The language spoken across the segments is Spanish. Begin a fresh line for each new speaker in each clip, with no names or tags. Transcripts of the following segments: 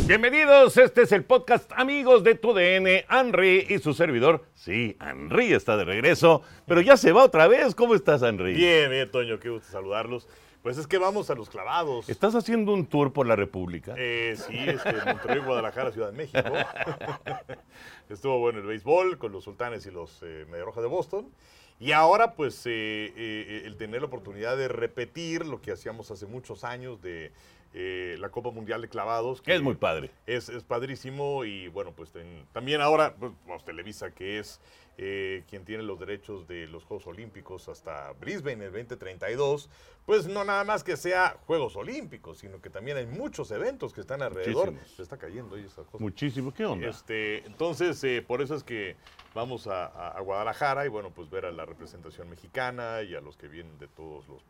Bienvenidos, este es el podcast Amigos de TUDN. Henry y su servidor. Sí, Henry está de regreso, pero ya se va otra vez. ¿Cómo estás, Henry?
Bien, Toño, qué gusto saludarlos. Pues es que vamos a los clavados.
¿Estás haciendo un tour por la República?
Sí, Monterrey, Guadalajara, Ciudad de México. Estuvo bueno el béisbol con los Sultanes y los Medias Rojas de Boston. Y ahora, pues, el tener la oportunidad de repetir lo que hacíamos hace muchos años de la Copa Mundial de Clavados.
Que es muy padre.
Es padrísimo y, bueno, pues también ahora, pues, Televisa, que es quien tiene los derechos de los Juegos Olímpicos hasta Brisbane en el 2032, pues no nada más que sea Juegos Olímpicos, sino que también hay muchos eventos que están alrededor.
Muchísimos.
Se está cayendo ahí esa cosa.
Muchísimo, ¿qué onda?
Entonces, por eso es que vamos a Guadalajara y, bueno, pues ver a la representación mexicana y a los que vienen de todos los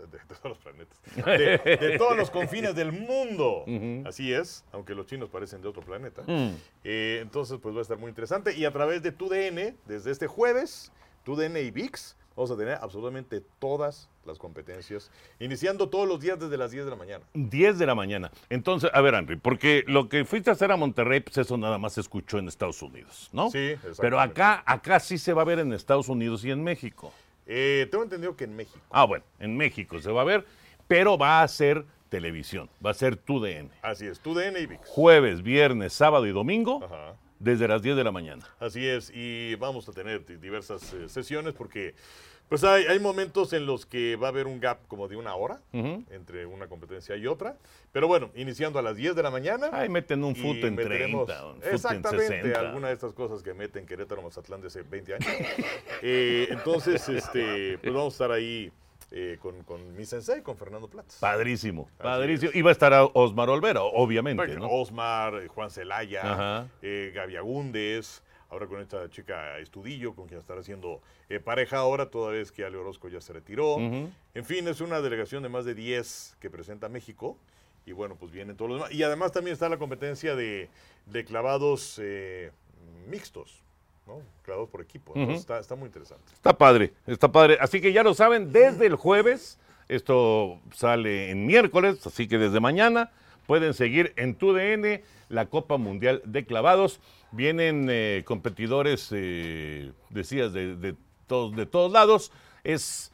planetas, de todos los confines del mundo. Así es, aunque los chinos parecen de otro planeta. Entonces, pues va a estar muy interesante. Y a través de TUDN, desde este jueves, TUDN y ViX, vamos a tener absolutamente todas las competencias, iniciando todos los días desde las 10 de la mañana.
10 de la mañana. Entonces, a ver, Henry, porque lo que fuiste a hacer a Monterrey, pues eso nada más se escuchó en Estados Unidos, ¿no?
Sí, exactamente.
Pero acá sí se va a ver en Estados Unidos y en México.
Tengo entendido que en México.
Ah, bueno, en México se va a ver, pero va a ser televisión, va a ser TUDN.
Así es, TUDN y ViX.
Jueves, viernes, sábado y domingo,
Ajá.
desde las 10 de la mañana.
Así es, y vamos a tener diversas sesiones porque pues hay momentos en los que va a haber un gap como de una hora entre una competencia y otra, pero bueno, iniciando a las 10 de la mañana.
Ahí meten un fut en 30, un fut en
exactamente,
60.
alguna de estas cosas que meten Querétaro, Mazatlán de hace 20 años. Entonces, pues vamos a estar ahí con mi sensei, con Fernando Platz.
Padrísimo, padrísimo. Y va a estar Osmar Olvera, obviamente,
Bueno,
¿no?
Osmar, Juan Celaya,
Ajá.
Gaby Agúndez, ahora con esta chica Estudillo, con quien estará haciendo pareja ahora, toda vez que Ale Orozco ya se retiró. En fin, es una delegación de más de 10 que presenta México. Y bueno, pues vienen todos los demás. Y además también está la competencia de clavados mixtos, ¿no? Clavados por equipo. Entonces está muy interesante.
Está padre, está padre. Así que ya lo saben, desde el jueves, esto sale en miércoles, así que desde mañana pueden seguir en TUDN la Copa Mundial de Clavados. Vienen competidores, decías, de todos lados. Es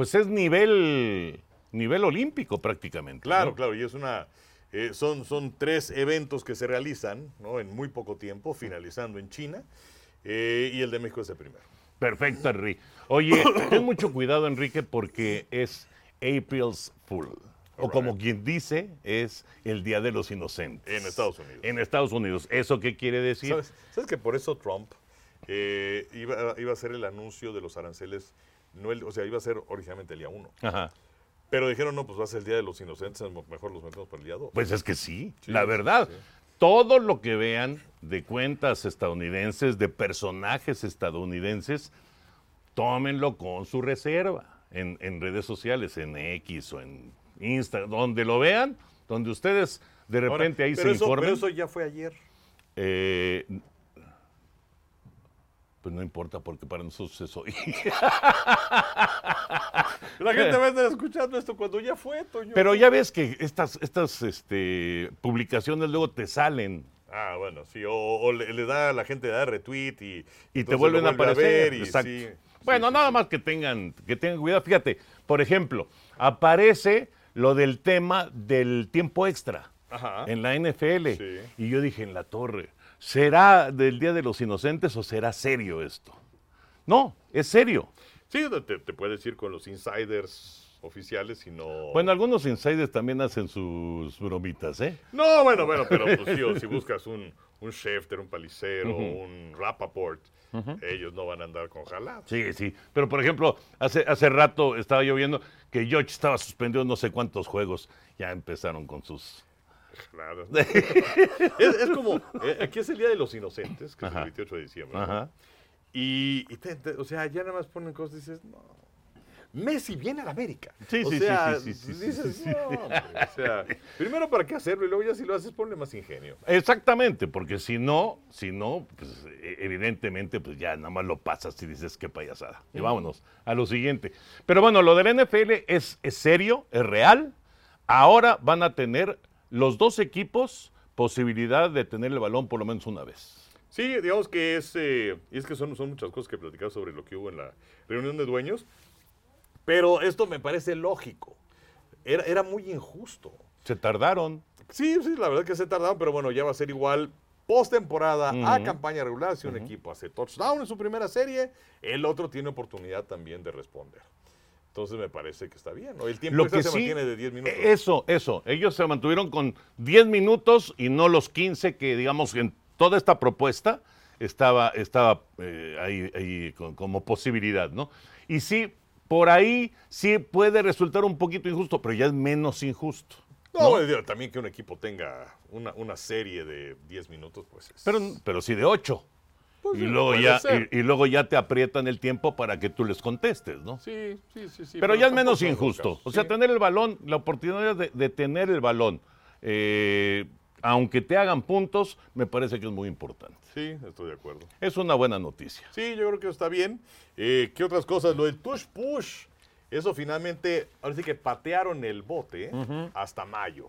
nivel olímpico prácticamente.
Claro,
¿no?
claro, y es son 3 eventos que se realizan, ¿no? En muy poco tiempo, finalizando en China, y el de México es el primero.
Perfecto, Henry. Oye, ten mucho cuidado, Enrique, porque es April's Fool. O como quien dice, es el Día de los Inocentes.
En Estados Unidos.
En Estados Unidos. ¿Eso qué quiere decir?
¿Sabes que por eso Trump iba a hacer el anuncio de los aranceles? O sea, iba a ser originalmente el día 1.
Ajá.
Pero dijeron, no, pues va a ser el Día de los Inocentes, mejor los metemos para el día 2.
Pues es que sí, la verdad. Sí. Todo lo que vean de cuentas estadounidenses, de personajes estadounidenses, tómenlo con su reserva en redes sociales, en X o en Instagram, donde lo vean, donde ustedes de repente ahí se informen.
Pero eso ya fue ayer.
Pues no importa porque para nosotros es hoy.
La gente va a estar escuchando esto cuando ya fue, Toño.
Pero ya ves que estas publicaciones luego te salen.
Ah, bueno, sí, o le da a la gente da retweet
y te vuelven a aparecer.
Exacto.
Sí, bueno, nada más que tengan cuidado. Fíjate, por ejemplo, aparece lo del tema del tiempo extra en la NFL.
Sí.
Y yo dije, en la torre, ¿será del Día de los Inocentes o será serio esto? No, es serio.
Sí, te puedes ir con los insiders oficiales y no...
Bueno, algunos insiders también hacen sus bromitas, ¿eh?
No, bueno, pero pues, sí, si buscas un Schefter, un Palicero, un Rappaport, ellos no van a andar con jaladas.
Sí. Pero, por ejemplo, hace rato estaba yo viendo que George estaba suspendido no sé cuántos juegos. Ya empezaron con sus...
Claro. es como, aquí es el Día de los Inocentes, que es el 28 de diciembre.
Ajá.
Y o sea, ya nada más ponen cosas y dices, no, Messi viene a la América.
Sí.
Dices, no, hombre, o sea, primero para qué hacerlo y luego ya si lo haces ponle más ingenio.
Exactamente, porque si no, pues evidentemente pues ya nada más lo pasas y dices qué payasada. Y vámonos a lo siguiente. Pero bueno, lo del NFL es serio, es real. Ahora van a tener los dos equipos posibilidad de tener el balón por lo menos una vez.
Sí, digamos que y es que son muchas cosas que platicar sobre lo que hubo en la reunión de dueños, pero esto me parece lógico. Era muy injusto.
Se tardaron.
Sí, la verdad que se tardaron, pero bueno, ya va a ser igual postemporada a campaña regular. Si un equipo hace touchdown en su primera serie, el otro tiene oportunidad también de responder. Entonces me parece que está bien, ¿no? El tiempo
Lo
extra
que
se
sí,
mantiene de 10 minutos.
Eso. Ellos se mantuvieron con 10 minutos y no los 15 que, digamos, en toda esta propuesta estaba ahí como posibilidad, ¿no? Y sí, por ahí sí puede resultar un poquito injusto, pero ya es menos injusto.
No, bueno, también que un equipo tenga una serie de 10 minutos, pues es...
Pero sí de 8.
Pues
y,
sí,
luego
puede
ya,
ser.
y luego ya te aprietan el tiempo para que tú les contestes, ¿no?
Sí.
Pero ya es menos
tampoco son
injusto.
locos,
O sea,
sí.
tener el balón, la oportunidad de tener el balón, aunque te hagan puntos, me parece que es muy importante.
Sí, estoy de acuerdo.
Es una buena noticia.
Sí, yo creo que está bien. ¿Qué otras cosas? Lo del push. Eso finalmente, ahora sí que patearon el bote hasta mayo.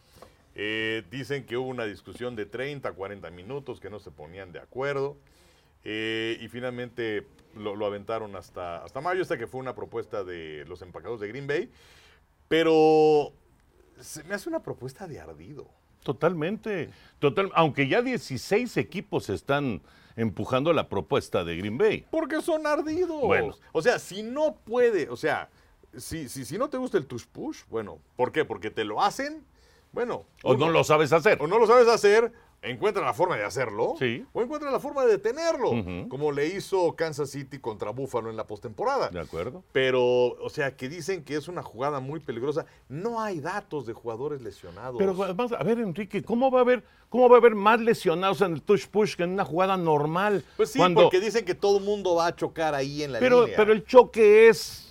Dicen que hubo una discusión de 30, 40 minutos, que no se ponían de acuerdo. Y finalmente lo aventaron hasta mayo, hasta que fue una propuesta de los empacados de Green Bay. Pero se me hace una propuesta de ardido.
Totalmente. Aunque ya 16 equipos están empujando la propuesta de Green Bay.
Porque son ardidos.
Bueno.
O sea, si no puede, o sea, si no te gusta el tush push, bueno, ¿por qué? Porque te lo hacen, bueno.
O no lo sabes hacer.
O no lo sabes hacer, encuentra la forma de hacerlo.
Sí.
O encuentra la forma de detenerlo, como le hizo Kansas City contra Buffalo en la postemporada.
¿De acuerdo?
Pero, o sea, que dicen que es una jugada muy peligrosa. No hay datos de jugadores lesionados.
Pero además, a ver, Enrique, ¿cómo va a haber más lesionados en el touch push que en una jugada normal?
Pues sí, porque dicen que todo el mundo va a chocar ahí en la línea.
Pero el choque es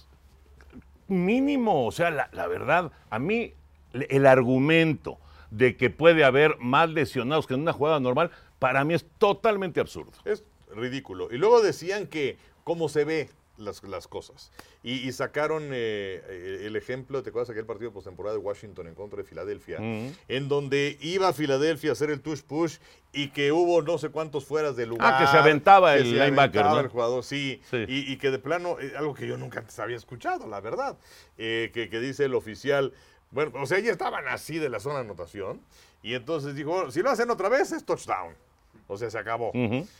mínimo. O sea, la verdad, a mí el argumento de que puede haber más lesionados que en una jugada normal, para mí es totalmente absurdo.
Es ridículo. Y luego decían que cómo se ve las cosas. Y sacaron el ejemplo, ¿te acuerdas aquel partido postemporada de Washington en contra de Filadelfia? En donde iba Filadelfia a hacer el touch push y que hubo no sé cuántos fueras de lugar.
Que se aventaba
que
el
se
linebacker,
aventaba
¿no?
el jugador, sí.
Sí.
Y que de plano, algo que yo nunca antes había escuchado, la verdad, que dice el oficial, bueno, o sea, ya estaban así de la zona de anotación, y entonces dijo, bueno, si lo hacen otra vez es touchdown. O sea, se acabó.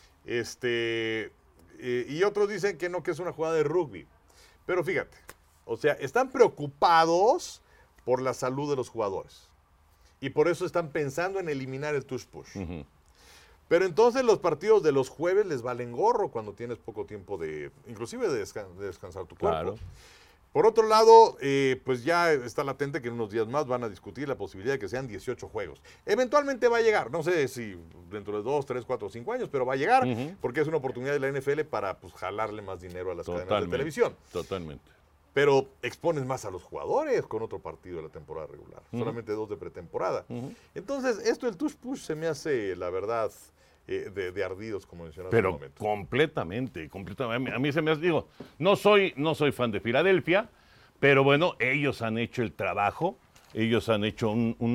Y otros dicen que no, que es una jugada de rugby. Pero fíjate, o sea, están preocupados por la salud de los jugadores. Y por eso están pensando en eliminar el touch push. Pero entonces los partidos de los jueves les valen gorro cuando tienes poco tiempo inclusive de descansar tu cuerpo.
Claro.
Por otro lado, pues ya está latente que en unos días más van a discutir la posibilidad de que sean 18 juegos. Eventualmente va a llegar, no sé si dentro de 2, 3, 4, 5 años, pero va a llegar porque es una oportunidad de la NFL para pues, jalarle más dinero a las cadenas de televisión.
Totalmente.
Pero expones más a los jugadores con otro partido de la temporada regular, solamente 2 de pretemporada. Entonces, esto del touch push se me hace, la verdad, de ardidos, como mencionaste hace un
Pero
momento.
completamente. A mí se me hace, digo, no soy fan de Filadelfia, pero bueno, ellos han hecho el trabajo, ellos han hecho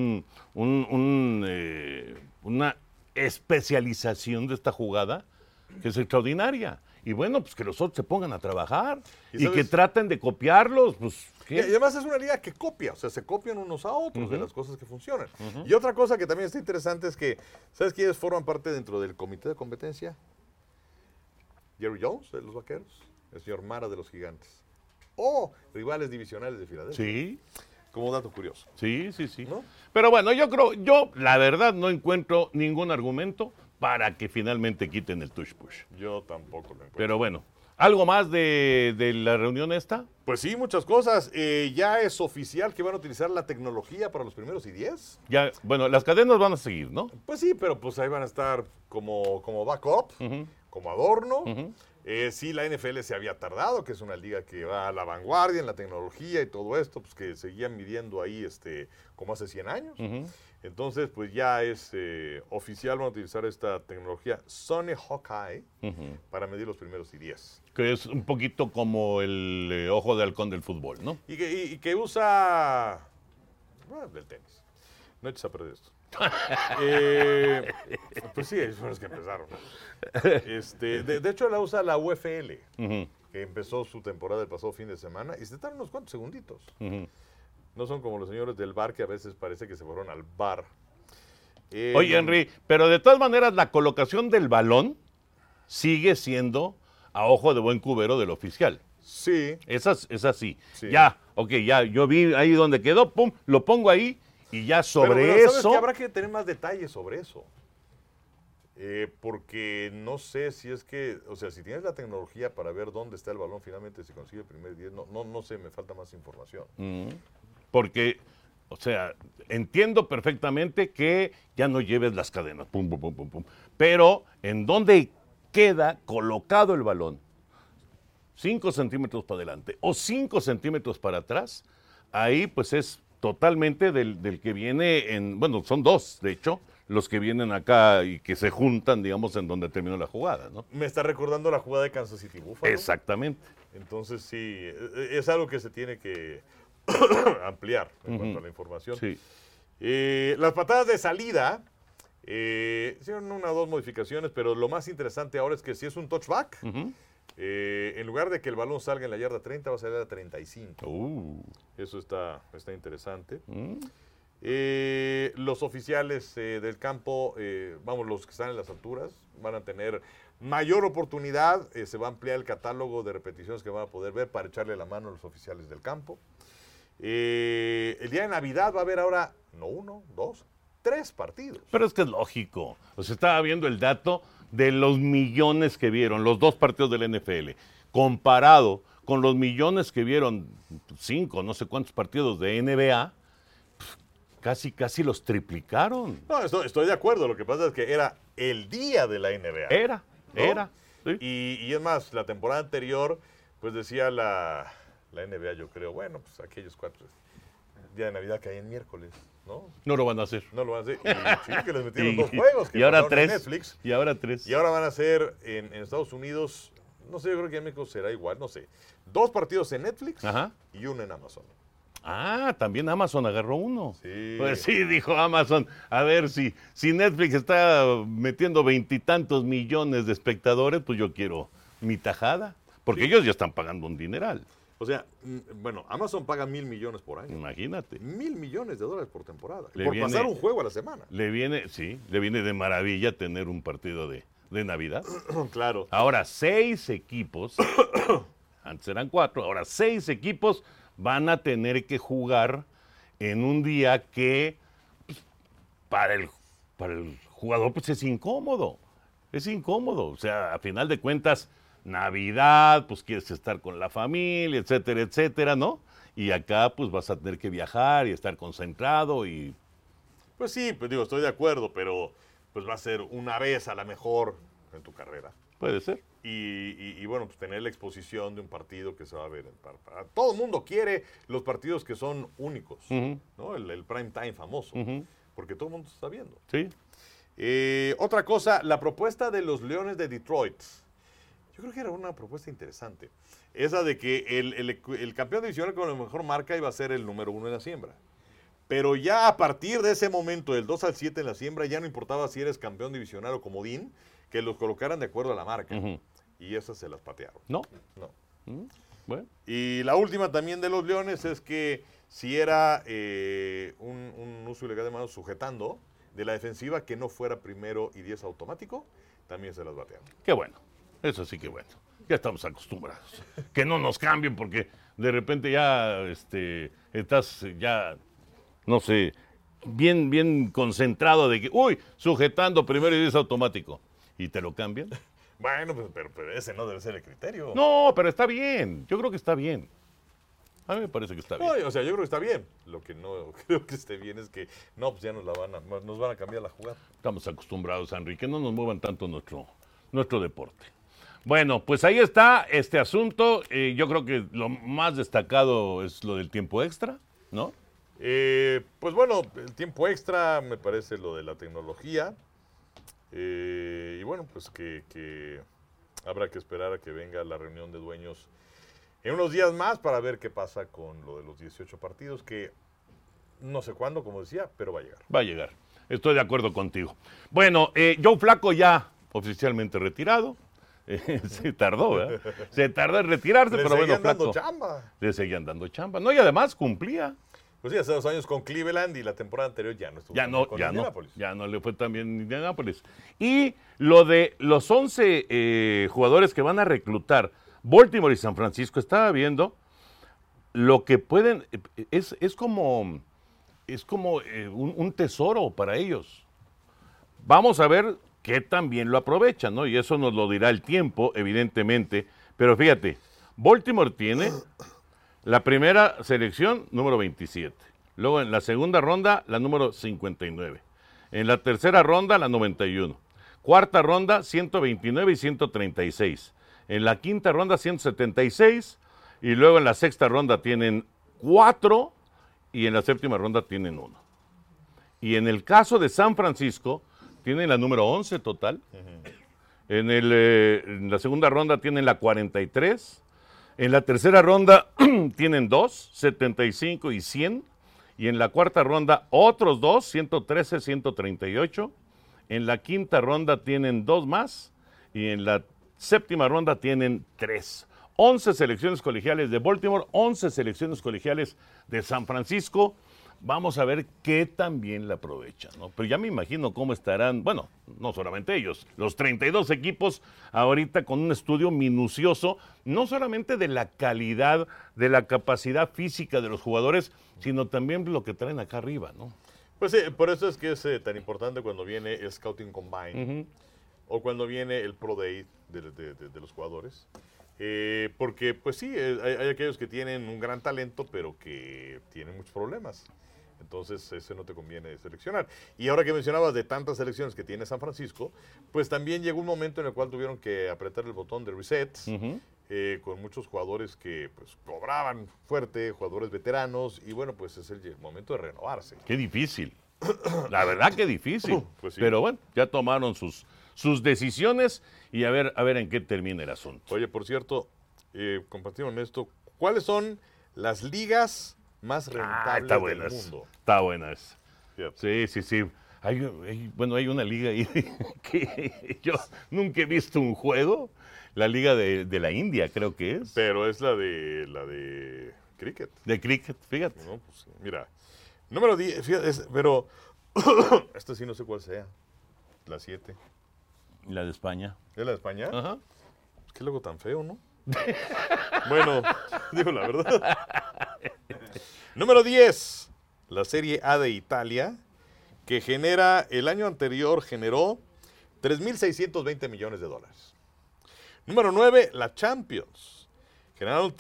una especialización de esta jugada que es extraordinaria. Y bueno, pues que los otros se pongan a trabajar y que traten de copiarlos, pues...
Y además es una liga que copia, o sea, se copian unos a otros de las cosas que funcionan. Y otra cosa que también está interesante es que, ¿sabes quiénes forman parte dentro del comité de competencia? Jerry Jones, de los Vaqueros, el señor Mara de los Gigantes, o rivales divisionales de Filadelfia.
Sí.
Como dato curioso.
Sí.
¿No?
Pero bueno, yo la verdad no encuentro ningún argumento para que finalmente quiten el touch push.
Yo tampoco lo encuentro.
Pero bueno, ¿algo más de la reunión esta?
Pues sí, muchas cosas. Ya es oficial que van a utilizar la tecnología para los primeros y 10.
Ya, bueno, las cadenas van a seguir, ¿no?
Pues sí, pero pues ahí van a estar como backup, como adorno. Sí, la NFL se había tardado, que es una liga que va a la vanguardia en la tecnología y todo esto, pues que seguían midiendo ahí como hace 100 años. Entonces, pues ya es oficial, van a utilizar esta tecnología Sony Hawkeye para medir los primeros y 10.
Que es un poquito como el ojo de halcón del fútbol, ¿no?
Y que usa del tenis. No eches a perder esto. Pues sí, ellos fueron los que empezaron. De hecho, la usa la UFL, que empezó su temporada el pasado fin de semana y se tardan unos cuantos segunditos. No son como los señores del bar que a veces parece que se fueron al bar.
Oye, Henry, pero de todas maneras la colocación del balón sigue siendo a ojo de buen cubero del oficial.
Sí.
Es así.
Sí.
Ya, ya, yo vi ahí donde quedó, pum, lo pongo ahí y ya sobre
pero ¿sabes
eso...
qué? Habrá que tener más detalles sobre eso. Porque no sé si es que, o sea, si tienes la tecnología para ver dónde está el balón finalmente, si consigue el primer 10, no sé, me falta más información.
Porque, o sea, entiendo perfectamente que ya no lleves las cadenas, pum, pum, pum, pum, pum. Pero, ¿en dónde queda colocado el balón? 5 centímetros para adelante o 5 centímetros para atrás, ahí pues es totalmente del que viene bueno, son dos, de hecho, los que vienen acá y que se juntan, digamos, en donde terminó la jugada, ¿no?
Me está recordando la jugada de Kansas City Buffalo.
Exactamente.
Entonces sí, es algo que se tiene que ampliar en cuanto a la información.
Sí.
Las patadas de salida, hicieron una o dos modificaciones, pero lo más interesante ahora es que si es un touchback, en lugar de que el balón salga en la yarda 30, va a salir a 35. Eso está interesante. Los oficiales del campo, los que están en las alturas, van a tener mayor oportunidad. Se va a ampliar el catálogo de repeticiones que van a poder ver para echarle la mano a los oficiales del campo. El día de Navidad va a haber ahora, no 1, 2, 3 partidos.
Pero es que es lógico. O sea, estaba viendo el dato de los millones que vieron, los 2 partidos del NFL, comparado con los millones que vieron 5, no sé cuántos partidos de NBA, casi los triplicaron.
No, estoy de acuerdo. Lo que pasa es que era el día de la NBA.
Era.
Sí. Y es más, la temporada anterior, pues decía la NBA, yo creo, bueno, pues aquellos 4, el día de Navidad caía en miércoles, ¿no?
No lo van a hacer.
No lo van a hacer. Y sí, que les metieron 2 juegos. Que
y ahora
pasaron en
3.
Netflix.
Y ahora 3.
Y ahora van a ser en Estados Unidos, no sé, yo creo que en México será igual, no sé. 2 partidos en Netflix y 1 en Amazon.
También Amazon agarró uno.
Sí.
Pues sí, dijo Amazon, a ver si Netflix está metiendo 20 y tantos millones de espectadores, pues yo quiero mi tajada. Porque ellos ya están pagando un dineral.
O sea, bueno, Amazon paga $1,000 millones por año.
Imagínate.
$1,000 millones por temporada.
Le
por
viene,
pasar un juego a la semana.
Le viene de maravilla tener un partido de Navidad.
Claro.
Ahora 6 equipos, antes eran 4, ahora 6 equipos van a tener que jugar en un día que pues, para el jugador pues es incómodo. Es incómodo. O sea, a final de cuentas, Navidad, pues quieres estar con la familia, etcétera, etcétera, ¿no? Y acá pues vas a tener que viajar y estar concentrado y...
Pues sí, pues digo, estoy de acuerdo, pero pues va a ser una vez a la mejor en tu carrera.
Puede ser.
Y bueno, pues tener la exposición de un partido que se va a ver. Todo el mundo quiere los partidos que son únicos, ¿no? El prime time famoso, porque todo el mundo está viendo.
Sí.
Otra cosa, la propuesta de los Leones de Detroit. Yo creo que era una propuesta interesante. Esa de que el campeón divisional con la mejor marca iba a ser el número 1 en la siembra. Pero ya a partir de ese momento, del 2 al 7 en la siembra, ya no importaba si eres campeón divisional o comodín, que los colocaran de acuerdo a la marca. Y esas se las patearon.
No.
Bueno. Y la última también de los Leones es que si era un uso ilegal de manos sujetando de la defensiva que no fuera primero y 10 automático, también se las batearon.
Qué bueno. Eso sí que bueno. Ya estamos acostumbrados. Que no nos cambien porque de repente ya estás ya, no sé, bien concentrado de que, sujetando primero y 10 automático. ¿Y te lo cambian?
Bueno, pero ese no debe ser el criterio.
No, pero está bien. Yo creo que está bien. A mí me parece que está bien.
No, o sea, yo creo que está bien. Lo que no creo que esté bien es que, no, pues ya nos van a cambiar la jugada.
Estamos acostumbrados, Henry, que no nos muevan tanto nuestro deporte. Bueno, pues ahí está este asunto. Yo creo que lo más destacado es lo del tiempo extra, ¿no?
Pues bueno, el tiempo extra me parece lo de la tecnología. Y bueno, pues que habrá que esperar a que venga la reunión de dueños en unos días más para ver qué pasa con lo de los 18 partidos, que No sé cuándo, como decía, pero va a llegar.
Va a llegar. Estoy de acuerdo contigo. Bueno, Joe Flacco ya oficialmente retirado. Se tardó, ¿verdad? Se tardó en retirarse, pero bueno,
dando
Flacco.
chamba.
Le seguían dando chamba. No, y además cumplía.
Pues sí, hace 2 años con Cleveland y la temporada anterior ya no estuvo con Indianapolis.
Ya no le fue tan bien en Indianapolis. Y lo de los 11 jugadores que van a reclutar Baltimore y San Francisco, estaba viendo lo que pueden, es como un tesoro para ellos. Vamos a ver qué también lo aprovechan, ¿no? Y eso nos lo dirá el tiempo, evidentemente. Pero fíjate, Baltimore tiene la primera selección, número 27. Luego en la segunda ronda, la número 59. En la tercera ronda, la 91. Cuarta ronda, 129 y 136. En la quinta ronda, 176. Y luego en la sexta ronda tienen 4. Y en la séptima ronda tienen 1. Y en el caso de San Francisco, tienen la número 11 total. En la segunda ronda tienen la 43. En la tercera ronda tienen 2, 75 y 100. Y en la cuarta ronda otros 2, 113, 138. En la quinta ronda tienen 2 más. Y en la séptima ronda tienen 3. 11 selecciones colegiales de Baltimore, 11 selecciones colegiales de San Francisco. Vamos a ver qué también la aprovechan, ¿no? Pero ya me imagino cómo estarán, bueno, no solamente ellos, los 32 equipos ahorita con un estudio minucioso, no solamente de la calidad, de la capacidad física de los jugadores, sino también lo que traen acá arriba, ¿no?
Pues sí, por eso es que es tan importante cuando viene el Scouting Combine o cuando viene el Pro Day de los jugadores. Porque, pues sí, hay aquellos que tienen un gran talento, pero que tienen muchos problemas. Entonces, ese no te conviene seleccionar. Y ahora que mencionabas de tantas selecciones que tiene San Francisco, pues también llegó un momento en el cual tuvieron que apretar el botón de reset, con muchos jugadores que pues cobraban fuerte, jugadores veteranos, y bueno, pues es el momento de renovarse.
Qué difícil. La verdad que difícil.
Pues sí.
Pero bueno, ya tomaron sus decisiones y a ver en qué termina el asunto.
Oye, por cierto, compartimos esto. ¿Cuáles son las ligas más rentables del mundo?
Está buena esa.
Fíjate.
Sí. Hay una liga ahí que yo nunca he visto un juego. La liga de la India, creo que es.
Pero es la de cricket.
De cricket, fíjate.
No, pues, mira, número 10, fíjate, pero esta sí no sé cuál sea. La 7.
La de España.
¿Es la de España?
Ajá.
Qué logo tan feo, ¿no? Bueno, digo la verdad. Número 10, la Serie A de Italia, que el año anterior generó 3.620 millones de dólares. Número 9, la Champions, generaron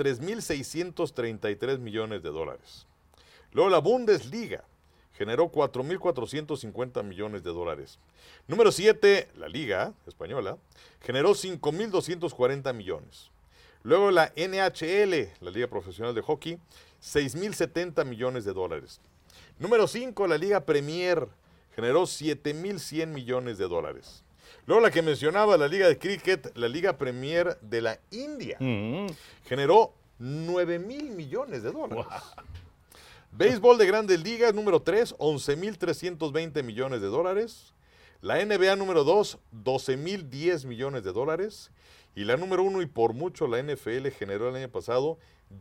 3.633 millones de dólares. Luego la Bundesliga, generó 4.450 millones de dólares. Número 7, la Liga Española, generó 5.240 millones. Luego la NHL, la Liga Profesional de Hockey, 6.070 millones de dólares. Número 5, la Liga Premier, generó 7.100 millones de dólares. Luego la que mencionaba, la Liga de Cricket, la Liga Premier de la India, generó 9.000 millones de dólares. Wow. Béisbol de Grandes Ligas, número 3, 11.320 millones de dólares. La NBA número 2, 12.010 millones de dólares. Y la número 1, y por mucho, la NFL generó el año pasado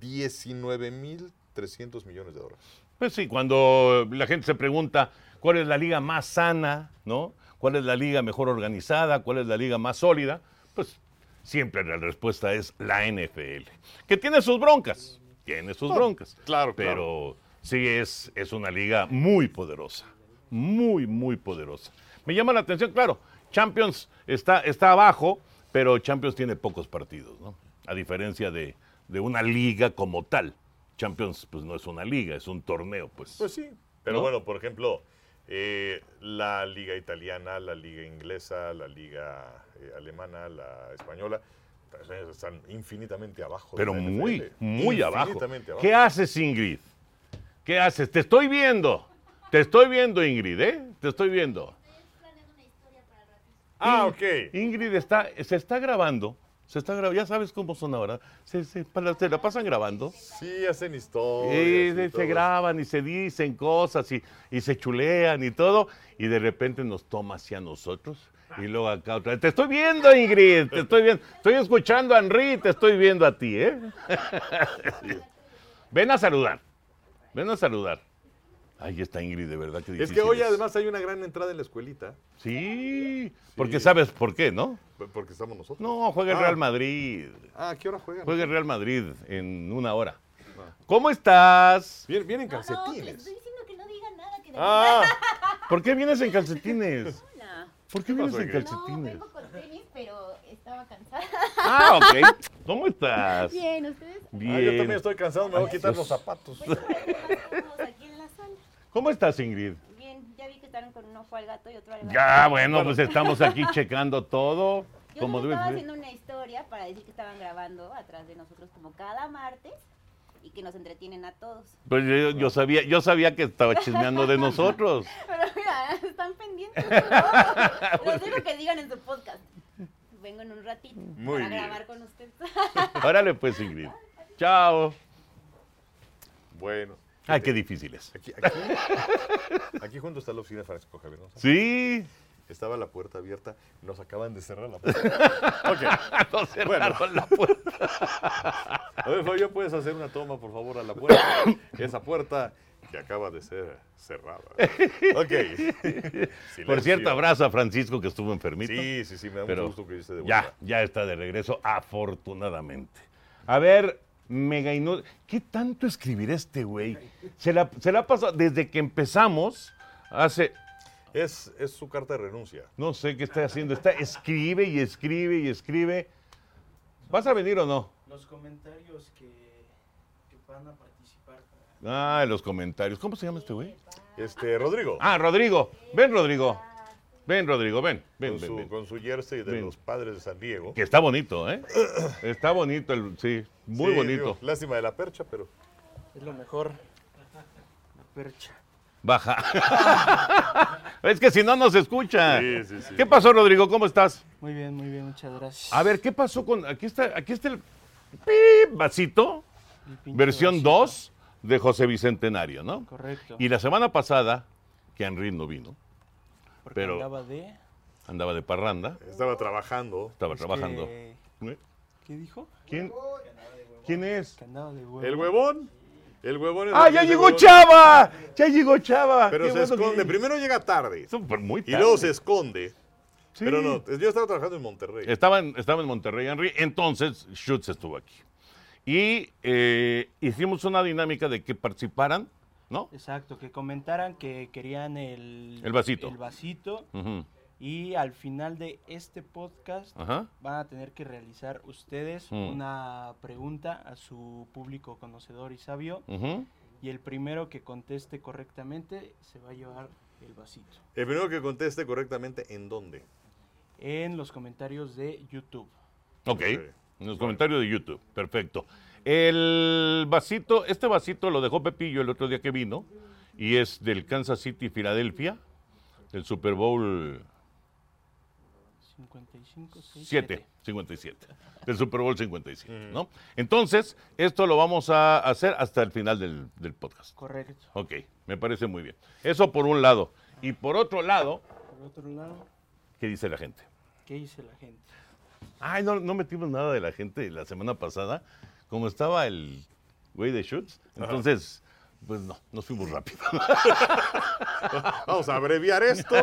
19.300 millones de dólares.
Pues sí, cuando la gente se pregunta cuál es la liga más sana, ¿no? ¿Cuál es la liga mejor organizada? ¿Cuál es la liga más sólida? Pues siempre la respuesta es la NFL. Que tiene sus broncas,
Claro,
pero sí es una liga muy poderosa, muy, muy poderosa. Me llama la atención, claro, Champions está abajo, pero Champions tiene pocos partidos, ¿no? A diferencia de una liga como tal. Champions, pues no es una liga, es un torneo, pues.
Pues sí, pero
¿no?
bueno, por ejemplo, la liga italiana, la liga inglesa, la liga alemana, la española, están infinitamente abajo.
Pero muy, muy abajo.
Abajo.
¿Qué haces, Ingrid? ¿Qué haces? Te estoy viendo, Ingrid, ¿eh? Te estoy viendo.
Ah, ok.
Ingrid se está grabando Se está grabando, ya sabes cómo son ahora. Se la pasan grabando.
Sí, hacen historias.
Y se graban y se dicen cosas y se chulean y todo. Y de repente nos toma hacia nosotros. Y luego acá otra vez. Te estoy viendo, Ingrid. Te estoy viendo. Estoy escuchando a Henry. Te estoy viendo a ti, ¿eh? Ven a saludar. Ven a saludar. Ahí está Ingrid, de verdad que difícil.
Es que hoy además hay una gran entrada en la escuelita.
Sí, porque sabes por qué, ¿no?
Porque estamos nosotros.
No, juega el Real Madrid.
¿A qué hora juegan?
Juega el Real Madrid en 1 hora. ¿Cómo estás?
Vienen
No,
calcetines.
les estoy diciendo que no digan nada. Que
¿Por qué vienes en calcetines?
Hola.
¿Por qué vienes en
pasó, Ingrid?
No,
calcetines?
vengo con tenis, pero estaba cansada.
Ok. ¿Cómo estás?
Bien, ¿ustedes?
Bien.
Yo también estoy cansado, me voy a quitar los zapatos.
Pues estamos aquí en la sala.
¿Cómo estás, Ingrid?
Bien, ya vi que estaban con uno fue al gato y otro al gato.
Ya, bueno, pues estamos aquí checando todo.
Yo
Como
les
debe
estaba
ser.
haciendo una historia para decir que estaban grabando atrás de nosotros como cada martes y que nos entretienen a todos.
Pues yo sabía que estaba chismeando de nosotros.
Pero mira, están pendientes de todo. Les digo que digan en su podcast. Vengo en un ratito
Muy
para
bien.
grabar con ustedes.
Órale, pues, Ingrid. Chao.
Bueno.
Ay, qué difícil es.
Aquí junto está la oficina de Francisco Javier González.
Sí.
Estaba la puerta abierta, nos acaban de cerrar la puerta. Ok.
Nos cerraron la puerta.
A ver, Fabio, ¿puedes hacer una toma, por favor, a la puerta? Esa puerta que acaba de ser cerrada. Ok.
Por
Silencio.
cierto, abrazo a Francisco que estuvo enfermito.
Sí, me da
Pero
mucho gusto que esté de vuelta.
ya está de regreso, afortunadamente. A ver, Mega Inútil, ¿qué tanto escribirá este güey? Se la ha pasado desde que empezamos, hace,
Es su carta de renuncia.
no sé qué está haciendo, escribe y escribe y escribe. ¿Vas a venir o no?
Los comentarios que van a participar.
Los comentarios. ¿Cómo se llama este güey?
Rodrigo.
Rodrigo. Ven, Rodrigo. Ven, Rodrigo, ven.
Con su jersey de
Ven.
los Padres de San Diego.
Que está bonito, ¿eh? Está bonito, sí, muy
Sí,
bonito.
digo, lástima de la percha, pero
Es lo mejor. La percha.
Baja. Es que si no nos escucha.
Sí.
¿Qué pasó, Rodrigo? ¿Cómo estás?
Muy bien, muchas gracias.
A ver, ¿qué pasó con... Aquí está el vasito,
El pinche
versión
vasito.
2 de José Bicentenario, ¿no?
Correcto.
Y la semana pasada, que Henry no vino,
Porque
pero- andaba de parranda,
estaba trabajando.
estaba trabajando.
¿Qué dijo?
¿Quién es?
Que andaba de huevo.
El huevón. El huevón es
¡Ah,
el
ya
que
llegó
huevón.
Chava! ¡Ya llegó Chava!
Pero
Qué
se
bueno
esconde.
que-
Primero llega tarde.
Muy
Y
tarde.
luego se esconde.
Sí.
Pero no, yo estaba trabajando en Monterrey.
Estaba en Monterrey, Henry. Entonces, Schutz estuvo aquí. Y hicimos una dinámica de que participaran, ¿no?
Exacto, que comentaran que querían el
vasito.
El vasito.
Ujú.
Y al final de este podcast
Ajá.
van a tener que realizar ustedes una pregunta a su público conocedor y sabio.
Ujú.
Y el primero que conteste correctamente se va a llevar el vasito.
El primero que conteste correctamente, ¿en dónde?
En los comentarios de YouTube.
Ok. En los comentarios de YouTube. Perfecto. El vasito, este vasito lo dejó Pepillo el otro día que vino. Y es del Kansas City, Filadelfia. Del Super Bowl
55, 6,
57. Del Super Bowl 57, ¿no? Entonces, esto lo vamos a hacer hasta el final del podcast.
Correcto.
Ok, me parece muy bien. Eso por un lado. Y por otro lado,
Por otro lado,
¿qué dice la gente?
¿qué dice la gente?
Ay, no metimos nada de la gente la semana pasada. Como estaba el güey de Schutz, entonces, pues no, nos fuimos rápido.
Vamos a abreviar esto.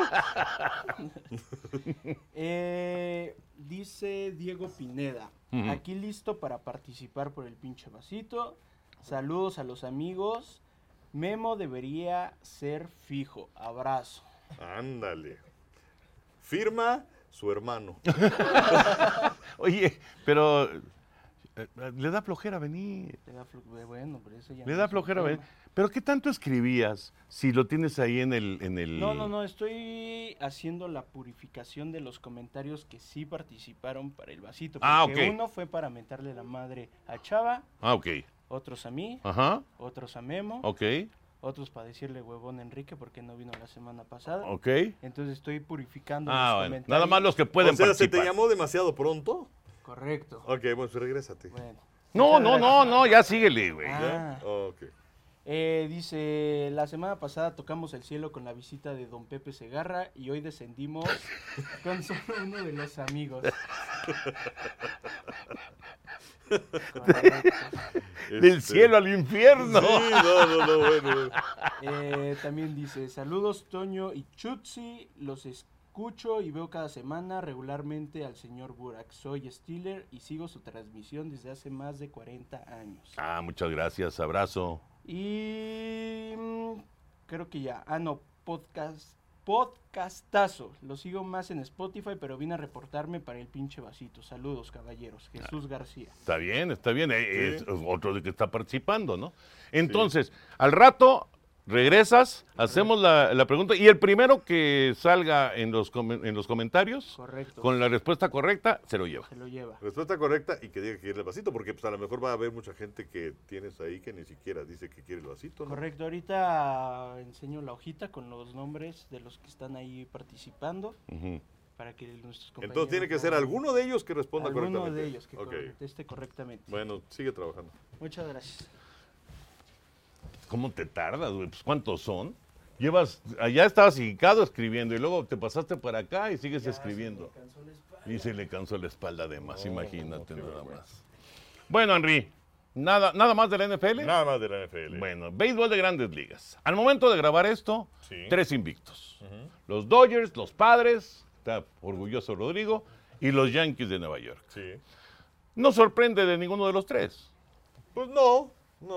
Dice Diego Pineda,
Ujú.
aquí listo para participar por el pinche vasito. Saludos a los amigos. Memo debería ser fijo. Abrazo.
Ándale. Firma su hermano.
Oye, pero le da flojera venir.
Bueno, pero eso ya
Le
no
da
es un
flojera
tema.
venir. ¿Pero qué tanto escribías si lo tienes ahí en el...
No, estoy haciendo la purificación de los comentarios que sí participaron para el vasito.
Ah,
Porque
ok.
uno fue para mentarle la madre a Chava,
Ah, ok.
otros a mí,
Ajá,
otros a Memo,
ok,
otros para decirle huevón a Enrique porque no vino la semana pasada.
ok.
Entonces estoy purificando
Ah,
los
bueno.
comentarios.
Nada más los que pueden
O sea, ¿se
participar.
te llamó demasiado pronto?
Correcto.
Ok, bueno, pues regrésate.
Bueno.
No, ya síguele, güey.
Ah.
¿Ya? Ok.
Dice, la semana pasada tocamos el cielo con la visita de don Pepe Segarra y hoy descendimos con solo uno de los amigos. Correcto.
Del cielo al infierno.
Sí, no, bueno.
También dice, saludos Toño y Chutzi, los escucho y veo cada semana regularmente al señor Burak. Soy Steeler y sigo su transmisión desde hace más de 40 años.
Ah, muchas gracias, abrazo.
Y creo que ya. Podcastazo. Lo sigo más en Spotify, pero vine a reportarme para el pinche vasito. Saludos, caballeros. Jesús García.
Está bien, es otro de que está participando, ¿no? Entonces, al rato regresas, hacemos la pregunta y el primero que salga en los comentarios
Correcto.
con la respuesta correcta se lo lleva.
Se lo lleva.
Respuesta correcta y que diga que quiere el vasito, porque pues a lo mejor va a haber mucha gente que tienes ahí que ni siquiera dice que quiere el vasito, ¿no?
Correcto. Ahorita enseño la hojita con los nombres de los que están ahí participando
Ujú.
para que nuestros compañeros...
Entonces tiene que ser alguno de ellos que responda
alguno
correctamente.
de ellos que
Ok.
conteste correctamente.
Bueno, sigue trabajando.
Muchas gracias.
¿Cómo te tardas, güey? Pues, ¿cuántos son? Allá estabas hicado escribiendo y luego te pasaste para acá y sigues escribiendo. Y se le cansó la espalda además, imagínate
qué
nada
vergüenza.
más. Bueno, Henry, ¿nada más de la NFL?
Nada más de la NFL.
Bueno, béisbol de grandes ligas. Al momento de grabar esto,
Sí.
3 invictos. Los Dodgers, los Padres, está orgulloso Rodrigo, y los Yankees de Nueva York.
Sí.
No sorprende de ninguno de los tres.
Pues no.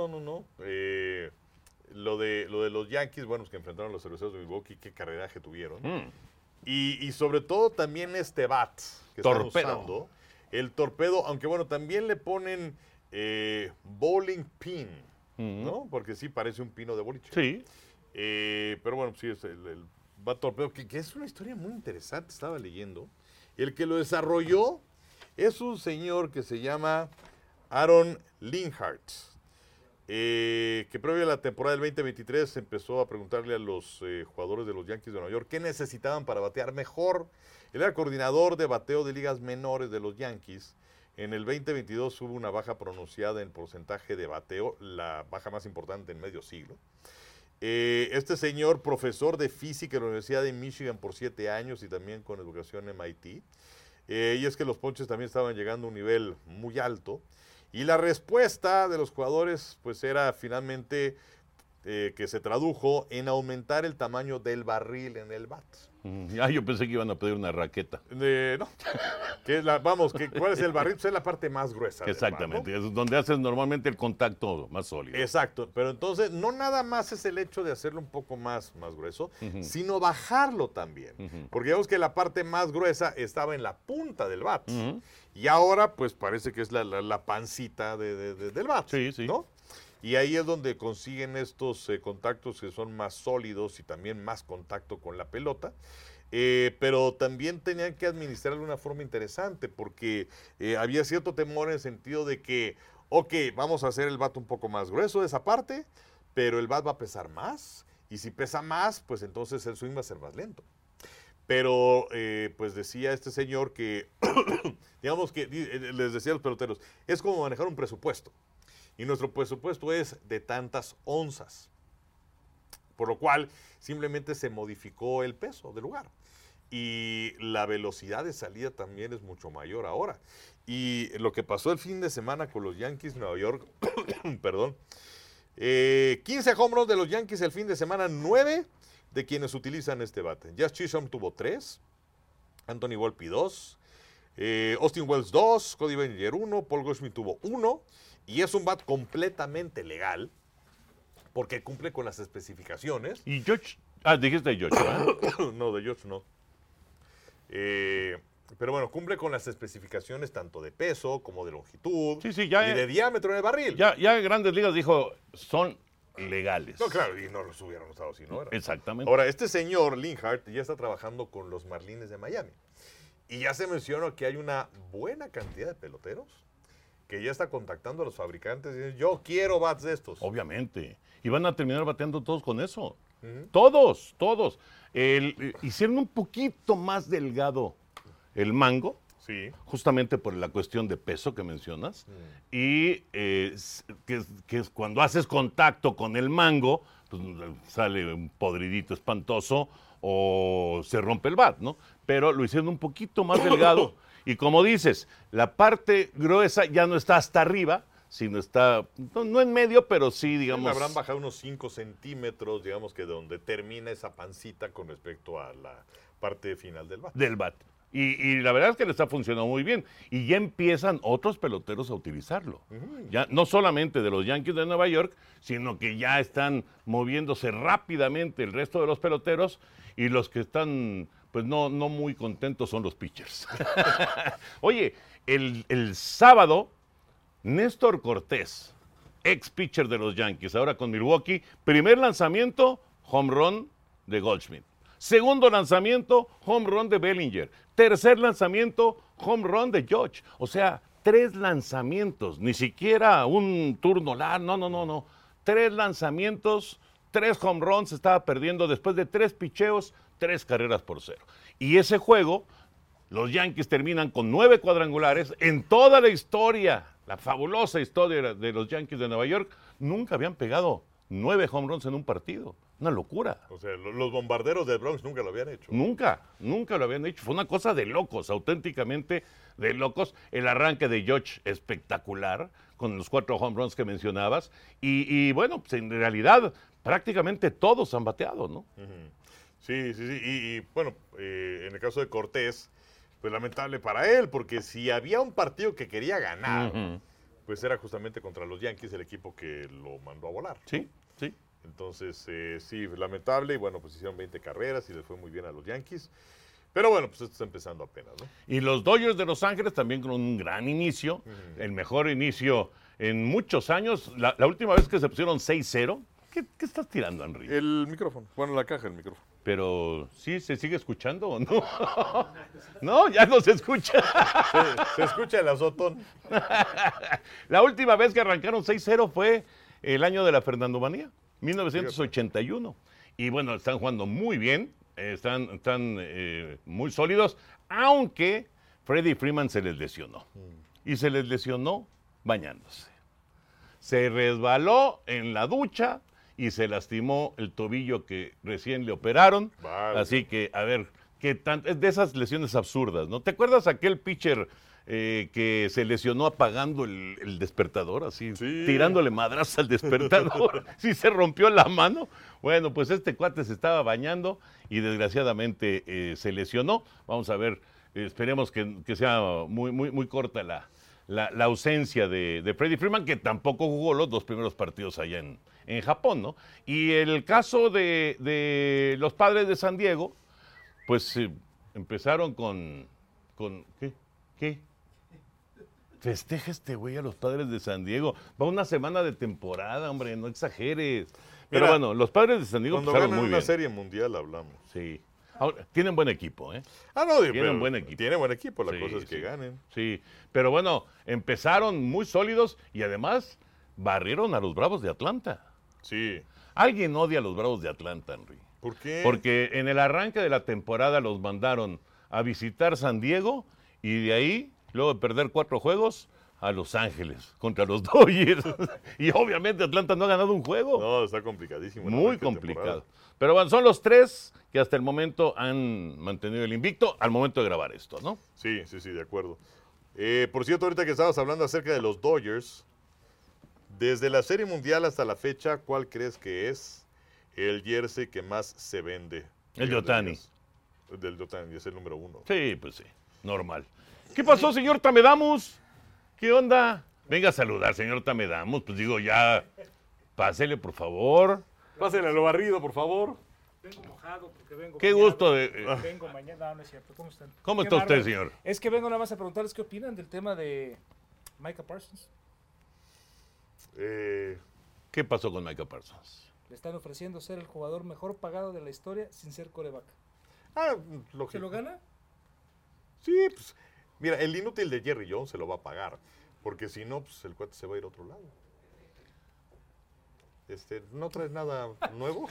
Lo de los Yankees, bueno, pues que enfrentaron a los Cerveceros de Milwaukee, qué carreraje tuvieron. Y sobre todo también este bat que
Torpedo.
están usando. El torpedo, aunque bueno, también le ponen bowling pin, ¿no? Porque sí parece un pino de boliche.
Sí.
Pero bueno, sí, es el bat torpedo, que es una historia muy interesante, estaba leyendo. El que lo desarrolló es un señor que se llama Aaron Linhart. Que previo a la temporada del 2023 empezó a preguntarle a los jugadores de los Yankees de Nueva York qué necesitaban para batear mejor. Él era coordinador de bateo de ligas menores de los Yankees. En el 2022 hubo una baja pronunciada en porcentaje de bateo, la baja más importante en medio siglo. Este señor, profesor de física en la Universidad de Michigan por 7 años y también con educación MIT. Y es que los ponches también estaban llegando a un nivel muy alto. Y la respuesta de los jugadores pues era finalmente que se tradujo en aumentar el tamaño del barril en el bat.
Yo pensé que iban a pedir una raqueta.
No. ¿Cuál es el barril? Pues es la parte más gruesa del bat, ¿no?
Exactamente, es donde haces normalmente el contacto más sólido.
Exacto, pero entonces no nada más es el hecho de hacerlo un poco más grueso, sino bajarlo también. Porque digamos que la parte más gruesa estaba en la punta del bat. Y ahora pues parece que es la pancita del bat.
Sí.
¿No? Y ahí es donde consiguen estos contactos que son más sólidos y también más contacto con la pelota. Pero también tenían que administrarlo de una forma interesante porque había cierto temor en el sentido de que, ok, vamos a hacer el bat un poco más grueso de esa parte, pero el bat va a pesar más y si pesa más, pues entonces el swing va a ser más lento. Pero pues decía este señor que, digamos que, les decía a los peloteros, es como manejar un presupuesto. Y nuestro presupuesto es de tantas onzas. Por lo cual simplemente se modificó el peso del lugar. Y la velocidad de salida también es mucho mayor ahora. Y lo que pasó el fin de semana con los Yankees de Nueva York, perdón, 15 home runs de los Yankees el fin de semana, 9 de quienes utilizan este bate. Jazz Chisholm tuvo 3, Anthony Volpe 2, Austin Wells 2, Cody Bellinger 1, Paul Goldschmidt tuvo 1, y es un bat completamente legal, porque cumple con las especificaciones.
Y George, dijiste de George, ¿verdad?
No, de George no. Pero bueno, cumple con las especificaciones tanto de peso como de longitud
Sí, ya,
y de diámetro en el barril.
Ya Grandes Ligas dijo, son legales.
No, claro, y no los hubieran usado si no era.
Exactamente.
Ahora, este señor, Linhart, ya está trabajando con los Marlins de Miami. Y ya se mencionó que hay una buena cantidad de peloteros que ya está contactando a los fabricantes y dicen, yo quiero bats de estos.
Obviamente. Y van a terminar bateando todos con eso. Todos. Hicieron un poquito más delgado el mango,
Sí.
justamente por la cuestión de peso que mencionas, y que es cuando haces contacto con el mango, pues sale un podridito espantoso o se rompe el bat, ¿no? Pero lo hicieron un poquito más delgado y como dices, la parte gruesa ya no está hasta arriba, sino está, no en medio, pero sí, digamos...
Le habrán bajado unos 5 centímetros, digamos que de donde termina esa pancita con respecto a la parte final del bat.
Del bat. Y la verdad es que le está funcionando muy bien. Y ya empiezan otros peloteros a utilizarlo. Ya no solamente de los Yankees de Nueva York, sino que ya están moviéndose rápidamente el resto de los peloteros y los que están pues no muy contentos son los pitchers. Oye, el sábado, Néstor Cortés, ex pitcher de los Yankees, ahora con Milwaukee, primer lanzamiento, home run de Goldschmidt. Segundo lanzamiento, home run de Bellinger. Tercer lanzamiento, home run de Judge. O sea, 3 lanzamientos, ni siquiera un turno largo, no. 3 lanzamientos, 3 home runs, estaba perdiendo después de 3 picheos, 3 carreras por 0. Y ese juego, los Yankees terminan con 9 cuadrangulares. En toda la historia, la fabulosa historia de los Yankees de Nueva York, nunca habían pegado 9 home runs en un partido. Una locura.
O sea, los bombarderos del Bronx nunca lo habían hecho.
Nunca lo habían hecho. Fue una cosa de locos, auténticamente de locos. El arranque de Judge espectacular, con los 4 home runs que mencionabas. Y bueno, pues en realidad prácticamente todos han bateado, ¿no?
Sí. Y bueno, en el caso de Cortés, pues lamentable para él, porque si había un partido que quería ganar, pues era justamente contra los Yankees, el equipo que lo mandó a volar.
Sí.
Entonces, sí, lamentable, y bueno, pues hicieron 20 carreras y les fue muy bien a los Yankees. Pero bueno, pues esto está empezando apenas, ¿no?
Y los Dodgers de Los Ángeles también con un gran inicio, el mejor inicio en muchos años. La última vez que se pusieron 6-0, ¿qué estás tirando, Henry?
El micrófono, bueno, la caja del micrófono.
Pero, ¿sí se sigue escuchando o no? No, ya no se escucha.
Se escucha el azotón.
La última vez que arrancaron 6-0 fue el año de la Fernando Manía, 1981. Y bueno, están jugando muy bien, están muy sólidos, aunque Freddie Freeman se les lesionó. Y se les lesionó bañándose. Se resbaló en la ducha y se lastimó el tobillo que recién le operaron.
Vale.
Así que, a ver, ¿qué tanto? Es de esas lesiones absurdas, ¿no? ¿Te acuerdas aquel pitcher que se lesionó apagando el despertador, así,
Sí.
tirándole madrazos al despertador? Sí, se rompió la mano. Bueno, pues este cuate se estaba bañando y desgraciadamente se lesionó. Vamos a ver, esperemos que sea muy corta la ausencia de Freddie Freeman, que tampoco jugó los 2 primeros partidos allá en Japón, ¿no? Y el caso de los Padres de San Diego, pues empezaron con ¿Qué? Festeja este güey a los Padres de San Diego. Va una semana de temporada, hombre, no exageres. Pero
Mira,
bueno, los Padres de San Diego
Cuando
empezaron
ganan
muy
una
bien.
serie mundial hablamos.
Sí. Ahora, tienen buen equipo, ¿eh?
No,
Tienen buen equipo.
Tiene buen equipo, la
Sí,
cosa es que
sí.
ganen.
Sí, pero bueno, empezaron muy sólidos y además barrieron a los Bravos de Atlanta.
Sí.
Alguien odia a los Bravos de Atlanta, Henry.
¿Por qué?
Porque en el arranque de la temporada los mandaron a visitar San Diego y de ahí, luego de perder 4 juegos, a Los Ángeles contra los Dodgers. Y obviamente Atlanta no ha ganado un juego.
No, está complicadísimo. el
Muy
arranque de
complicado.
temporada.
Pero bueno, son los 3 que hasta el momento han mantenido el invicto al momento de grabar esto, ¿no?
Sí, de acuerdo. Por cierto, ahorita que estabas hablando acerca de los Dodgers, desde la Serie Mundial hasta la fecha, ¿cuál crees que es el jersey que más se vende?
El de Ohtani.
El del de Ohtani, es el número 1.
Sí, pues sí, normal. ¿Qué pasó, señor Tamedamus? ¿Qué onda? Venga a saludar, señor Tamedamus. Pues digo, ya, pásele, por favor.
Pásale a lo barrido, por favor.
Vengo mojado porque vengo
Qué
bañado.
gusto de...
Vengo mañana, no es cierto. ¿Cómo están?
¿Cómo
Qué
está usted,
bárbaro.
señor?
Es que vengo nada más a preguntarles qué opinan del tema de Micah Parsons.
¿Qué pasó con Micah Parsons?
Le están ofreciendo ser el jugador mejor pagado de la historia sin ser coreback.
Lógico.
¿Se lo gana?
Sí, pues, mira, el inútil de Jerry Jones se lo va a pagar, porque si no, pues el cuate se va a ir a otro lado. ¿No traes nada nuevo?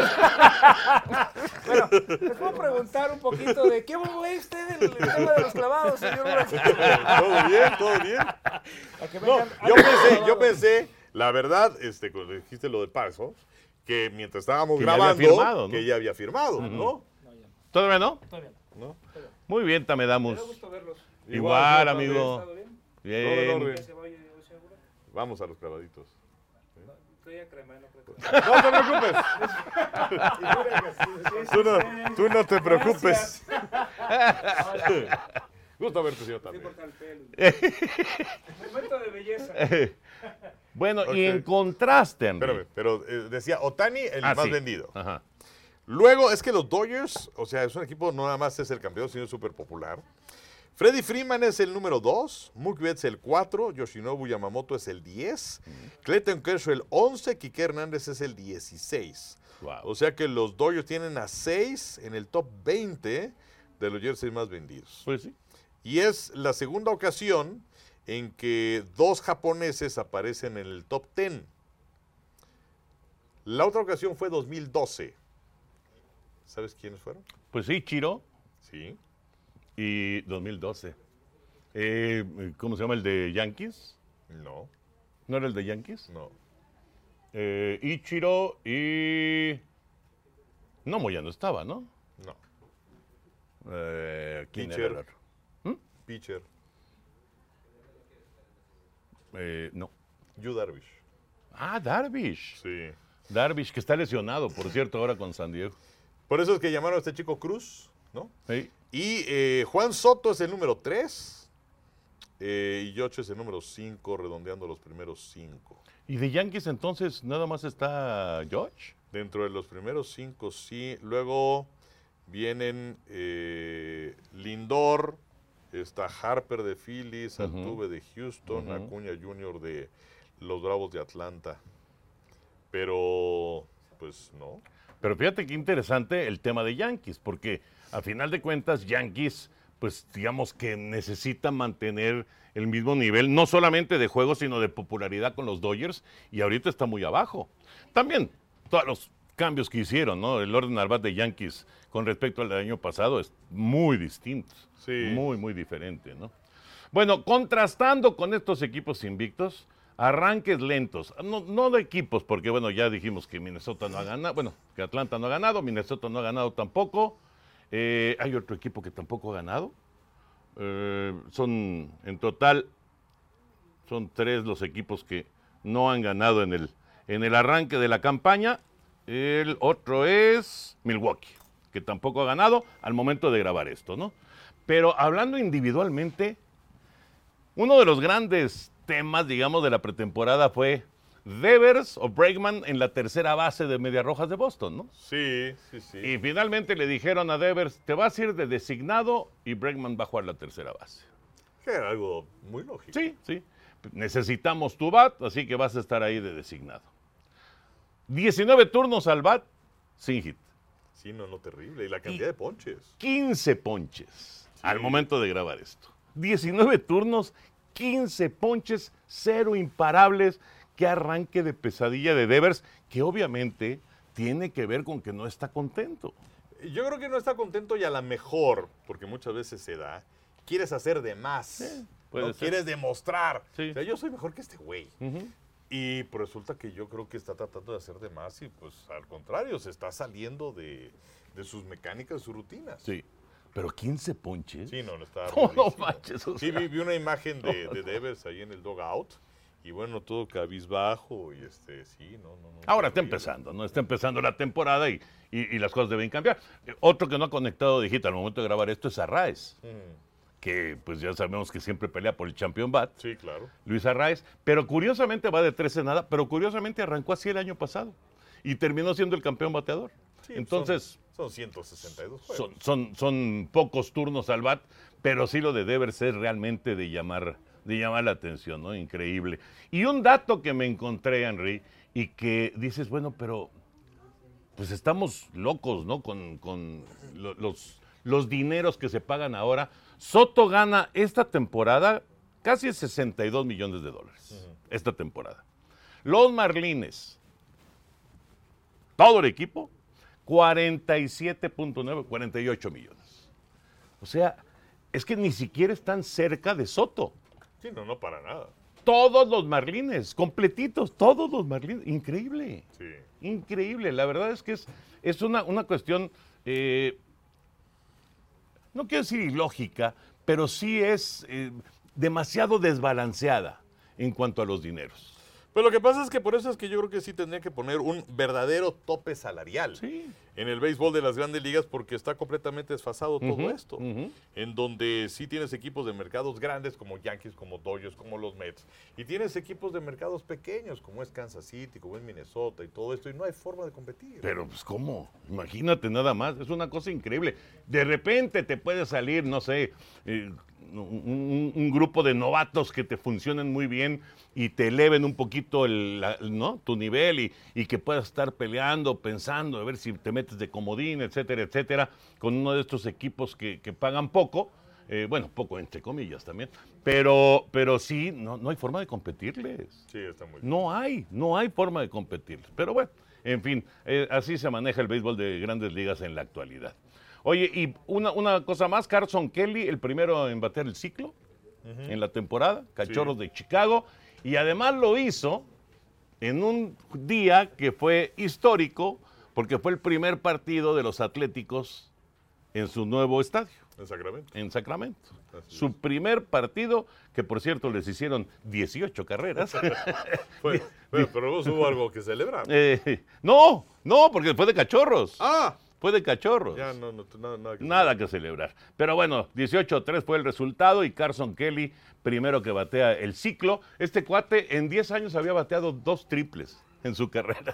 Bueno, les puedo preguntar un poquito de qué fue usted el tema de los clavados, señor Burak.
Todo bien.
A que
No,
vengan-
yo pensé, la verdad, cuando dijiste lo de Parsons, que mientras estábamos
Que ya había
grabando,
firmado, ¿no?
que ya había firmado, ¿no?
No, ya no,
¿Todavía no?
todavía no.
¿No?
Muy bien,
Me
Tamedamus.
da gusto verlos.
Igual,
yo
amigo.
¿Estado bien?
Bien.
Todo en orden.
¿Ya se va hoy, señor Burak?
Vamos a los clavaditos.
Traía crema, no creo que-
No te preocupes. Tú no te preocupes. Gusto verte, señor,
No
también.
importa el pelo. Momento de belleza.
Bueno,
Ok.
y en contraste, Henry.
Espérame, pero decía Ohtani, el más
Sí.
vendido.
Ajá.
Luego, es que los Dodgers, o sea, es un equipo, no nada más es el campeón, sino es súper popular. Freddie Freeman es el número 2, Mookie Betts el 4, Yoshinobu Yamamoto es el 10, Clayton Kershaw el 11, Quique Hernández es el 16.
Wow.
O sea que los Dodgers tienen a 6 en el top 20 de los jerseys más vendidos.
Pues sí.
Y es la segunda ocasión en que 2 japoneses aparecen en el top 10. La otra ocasión fue 2012. ¿Sabes quiénes fueron?
Pues sí, Chiro
Sí.
y 2012. ¿Cómo se llama el de Yankees?
No,
¿No era el de Yankees?
no.
Ichiro y... No, ya no estaba, ¿no?
No.
¿Quién
Pitcher.
era el otro?
Pitcher.
No.
Yu Darvish.
Ah, Darvish.
Sí.
Darvish, que está lesionado, por cierto, ahora con San Diego.
Por eso es que llamaron a este chico Cruz, ¿no?
Sí.
Y Juan Soto es el número 3. Y Yocho es el número 5, redondeando los primeros 5.
¿Y de Yankees entonces nada más está George?
Dentro de los primeros 5, sí. Luego vienen Lindor, está Harper de Phillies, Altuve de Houston, Acuña Jr. de los Bravos de Atlanta. Pero, pues no.
Pero fíjate qué interesante el tema de Yankees, porque a final de cuentas Yankees, pues digamos que necesita mantener el mismo nivel, no solamente de juego, sino de popularidad con los Dodgers, y ahorita está muy abajo. También, todos los cambios que hicieron, ¿no? El orden al bat de Yankees con respecto al del año pasado es muy distinto,
Sí.
muy diferente, ¿no? Bueno, contrastando con estos equipos invictos, arranques lentos, no de equipos, porque bueno, ya dijimos que Minnesota no ha ganado, bueno, que Atlanta no ha ganado, Minnesota no ha ganado tampoco, hay otro equipo que tampoco ha ganado, son en total, son 3 los equipos que no han ganado en el arranque de la campaña, el otro es Milwaukee, que tampoco ha ganado al momento de grabar esto, ¿no? Pero hablando individualmente, uno de los grandes temas, digamos, de la pretemporada fue Devers o Bregman en la tercera base de Medias Rojas de Boston, ¿no?
Sí.
Y finalmente le dijeron a Devers, te vas a ir de designado y Bregman va a jugar la tercera base.
Que era algo muy lógico.
Sí. Necesitamos tu bat, así que vas a estar ahí de designado. 19 turnos al bat, sin hit.
Sí, no, terrible. Y la cantidad de ponches.
15 ponches al momento de grabar esto. 19 turnos, 15 ponches, 0 imparables. Qué arranque de pesadilla de Devers, que obviamente tiene que ver con que no está contento.
Yo creo que no está contento y a la mejor, porque muchas veces se da, quieres hacer de más.
puede
¿no?
ser.
Quieres demostrar.
Sí.
O sea, yo soy mejor que este güey.
Ujú.
Y pues resulta que yo creo que está tratando de hacer de más y pues al contrario, se está saliendo de sus mecánicas, de sus rutinas.
Sí, pero 15 ponches.
Sí, no está
No, no
ruidísimo.
manches, o
Sí,
sea.
vi una imagen de Devers ahí en el dugout y bueno, todo cabizbajo y sí, no.
Ahora está
terrible.
empezando, ¿no? Está empezando la temporada y las cosas deben cambiar. Otro que no ha conectado digital al momento de grabar esto es Arraez, que pues ya sabemos que siempre pelea por el Champion Bat,
Sí, claro.
Luis Arraez, pero curiosamente va de 13 nada, pero curiosamente arrancó así el año pasado y terminó siendo el campeón bateador.
Sí,
Entonces,
son 162 juegos.
son pocos turnos al bat, pero sí lo de Devers es realmente de llamar la atención, ¿no? Increíble. Y un dato que me encontré, Henry, y que dices, bueno, pero pues estamos locos, ¿no? Con los dineros que se pagan ahora. Soto gana esta temporada casi $62 millones. Esta temporada. Los Marlines, todo el equipo, 47.9, 48 millones. O sea, es que ni siquiera están cerca de Soto.
Sí, no, para nada.
Todos los Marlines, completitos, todos los Marlines. Increíble.
Sí.
Increíble. La verdad es que es una cuestión, no quiero decir ilógica, pero sí es demasiado desbalanceada en cuanto a los dineros.
Pero lo que pasa es que por eso es que yo creo que sí tendría que poner un verdadero tope salarial
Sí.
en el béisbol de las grandes ligas, porque está completamente desfasado todo
Ujú,
esto.
ujú.
En donde sí tienes equipos de mercados grandes como Yankees, como Dodgers, como los Mets. Y tienes equipos de mercados pequeños como es Kansas City, como es Minnesota y todo esto. Y no hay forma de competir.
Pero pues ¿cómo? Imagínate nada más, es una cosa increíble. De repente te puede salir, no sé, un grupo de novatos que te funcionen muy bien y te eleven un poquito ¿no? tu nivel y que puedas estar peleando, pensando, a ver si te metes de comodín, etcétera, etcétera, con uno de estos equipos que pagan poco. Bueno, poco entre comillas también, pero sí, no hay forma de competirles.
Sí, está muy bien.
No hay forma de competirles. Pero bueno, en fin, así se maneja el béisbol de grandes ligas en la actualidad. Oye, y una cosa más, Carson Kelly, el primero en bater el ciclo en la temporada, Cachorros de Chicago, y además lo hizo en un día que fue histórico, porque fue el primer partido de los Atléticos en su nuevo estadio.
En Sacramento.
En Sacramento.
Así
Su primer partido, que por cierto les hicieron 18 carreras.
Bueno, pero vos hubo algo que celebrar.
No, porque fue de cachorros.
¡Ah!
Fue de cachorros.
Ya nada que
Nada que celebrar. Pero bueno, 18-3 fue el resultado y Carson Kelly, primero que batea el ciclo. Este cuate en 10 años había bateado 2 triples en su carrera.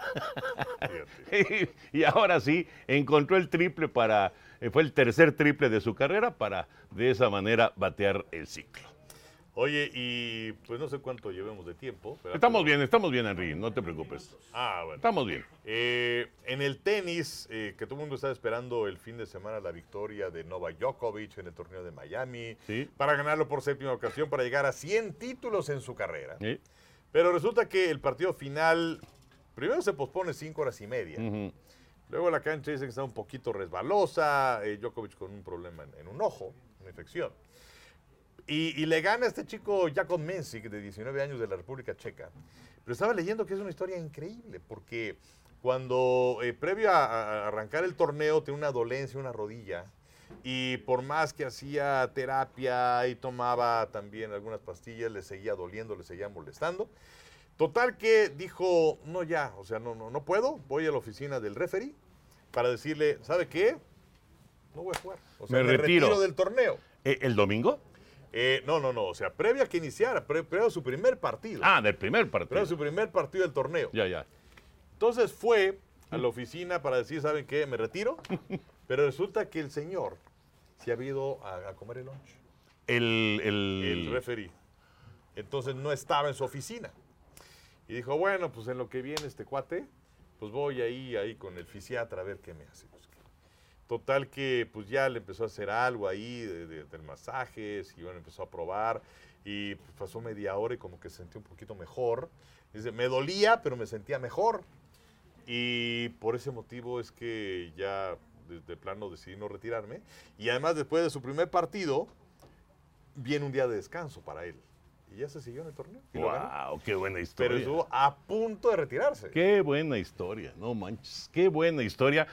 y ahora sí, encontró el triple fue el tercer triple de su carrera para de esa manera batear el ciclo.
Oye, y pues no sé cuánto llevemos de tiempo. ¿Verdad?
Estamos bien, Henry, no te preocupes.
Bueno.
Estamos bien.
En el tenis, que todo el mundo está esperando el fin de semana la victoria de Novak Djokovic en el torneo de Miami,
Sí.
para ganarlo por 7ª ocasión, para llegar a 100 títulos en su carrera.
Sí.
Pero resulta que el partido final, primero se pospone 5 horas y media.
Ujú.
Luego la cancha dice que está un poquito resbalosa, Djokovic con un problema en un ojo, una infección. Y le gana a este chico Jakub Mensik, de 19 años, de la República Checa. Pero estaba leyendo que es una historia increíble, porque cuando, previo a arrancar el torneo, tiene una dolencia, una rodilla, y por más que hacía terapia y tomaba también algunas pastillas, le seguía doliendo, le seguía molestando. Total que dijo, no ya, o sea, no puedo, voy a la oficina del referee para decirle, ¿sabe qué? No voy a jugar. O sea,
Me retiro
del torneo.
¿El domingo?
No, o sea, previo a que iniciara, previo a su primer partido.
Del primer partido.
Previo a su primer partido del torneo.
Ya.
Entonces fue a la oficina para decir, ¿saben qué? Me retiro. Pero resulta que el señor se había ido a comer el lunch. El referee. Entonces no estaba en su oficina. Y dijo, bueno, pues en lo que viene este cuate, pues voy ahí con el fisiatra a ver qué me hace. Total que pues ya le empezó a hacer algo ahí del masajes y bueno, empezó a probar y pues, pasó media hora y como que se sentía un poquito mejor. Dice, me dolía, pero me sentía mejor. Y por ese motivo es que ya de plano decidí no retirarme. Y además después de su primer partido, viene un día de descanso para él. Y ya se siguió en el torneo. Y lo ganó.
¡Wow! ¡Qué buena historia!
Pero estuvo a punto de retirarse.
¡Qué buena historia! No manches, qué buena historia.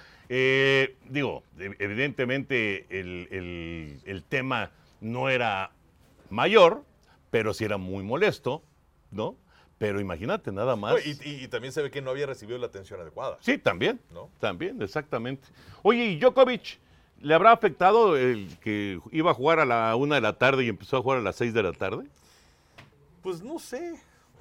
Evidentemente el tema no era mayor, pero sí era muy molesto, ¿no? Pero imagínate, nada más.
Y también se ve que no había recibido la atención adecuada.
Sí, también,
¿No?
También, exactamente. Oye, ¿y Djokovic le habrá afectado el que iba a jugar a la 1 de la tarde y empezó a jugar a las 6 de la tarde?
Pues no sé,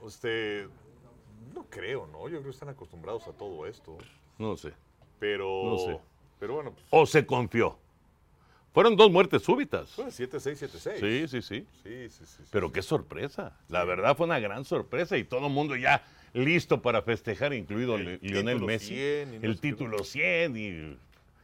no creo, ¿no? Yo creo que están acostumbrados a todo esto,
No sé.
pero...
No sé.
Pero bueno, pues...
¿O se confió? Fueron 2 muertes súbitas.
Fue 7-6, 7-6.
Sí.
Sí.
Pero qué sorpresa. La verdad fue una gran sorpresa y todo el mundo ya listo para festejar, incluido Lionel
título
Messi.
100 y no
el
sé qué
título 100 y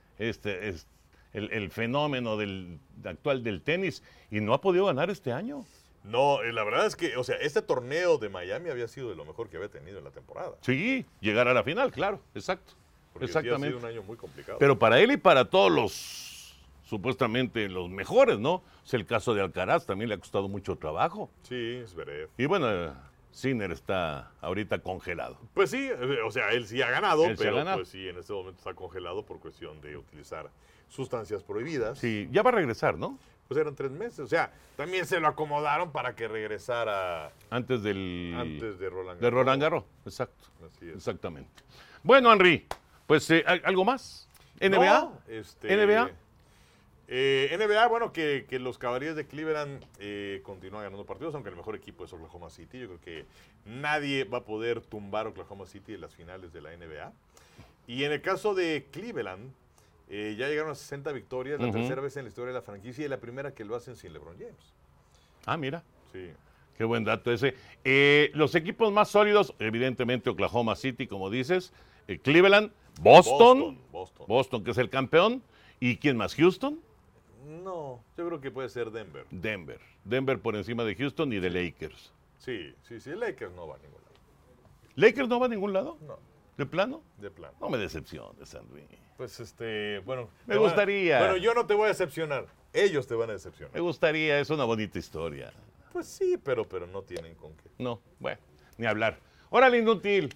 el fenómeno actual del tenis. Y no ha podido ganar este año.
No, la verdad es que, o sea, este torneo de Miami había sido de lo mejor que había tenido en la temporada.
Sí, llegar a la final, claro, exacto.
porque sí ha
Exactamente.
sido un año muy complicado.
Pero para él y para todos los, supuestamente, los mejores, ¿no? Es el caso de Alcaraz, también le ha costado mucho trabajo.
Sí, Zverev.
Y bueno, Sinner está ahorita congelado.
Pues sí, o sea, él sí ha ganado,
Él sí ha
pero
ganado.
pues sí, en este momento está congelado por cuestión de utilizar sustancias prohibidas.
Sí, ya va a regresar, ¿no?
Pues eran 3 meses, o sea, también se lo acomodaron para que regresara
Antes
antes de Roland Garros.
de Roland Garros, exacto.
Así es.
Exactamente. Bueno, Henry, pues ¿algo más? ¿NBA?
No,
¿NBA?
NBA, bueno, que los Cavaliers de Cleveland continúan ganando partidos, aunque el mejor equipo es Oklahoma City. Yo creo que nadie va a poder tumbar a Oklahoma City en las finales de la NBA. Y en el caso de Cleveland, ya llegaron a 60 victorias, la tercera vez en la historia de la franquicia y la primera que lo hacen sin LeBron James.
Ah, mira,
Sí.
qué buen dato ese. Los equipos más sólidos, evidentemente Oklahoma City, como dices, Cleveland, Boston, que es el campeón. ¿Y quién más? ¿Houston?
No, yo creo que puede ser Denver.
Denver por encima de Houston y de Lakers.
Sí, Lakers no va a ningún lado.
¿Lakers no va a ningún lado?
No,
¿De plano?
de plano.
No me decepciones, Henry.
Pues bueno.
Me gustaría.
Bueno, yo no te voy a decepcionar. Ellos te van a decepcionar.
Me gustaría, es una bonita historia.
Pues sí, pero no tienen con qué.
No, bueno, ni hablar. ¡Órale, inútil!